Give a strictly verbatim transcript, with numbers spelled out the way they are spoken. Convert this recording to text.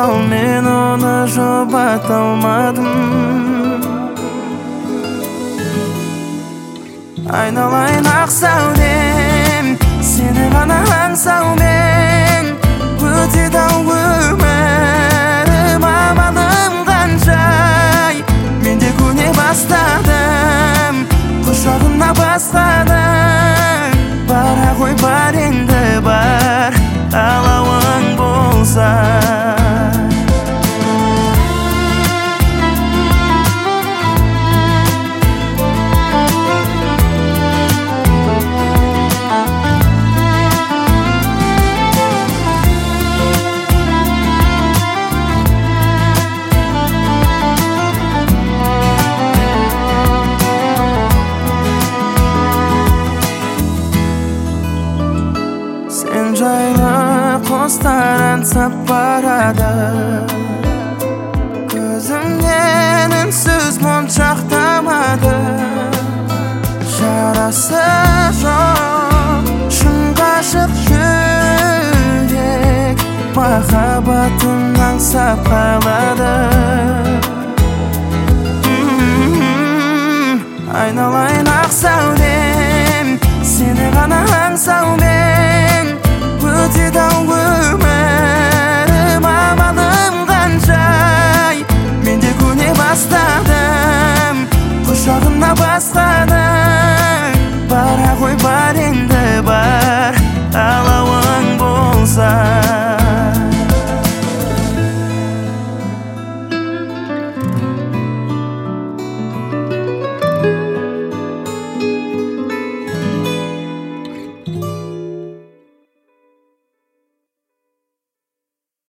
Ал мен оны жұбата алмадым. Айналайын ақ сәулем, сені ғана аңсаумен өтеді ау өмірім. Амалым қаншай, мен де көне бастадым, құшағына басқаның. Бара ғой, бар енді бар, қалауың болса. Sen жайлы құстар аңсап барады, көзімнен үнсіз моншақтамады. Жарасы жоқ шын ғашық жүрек, махаббатын аңсап қалады.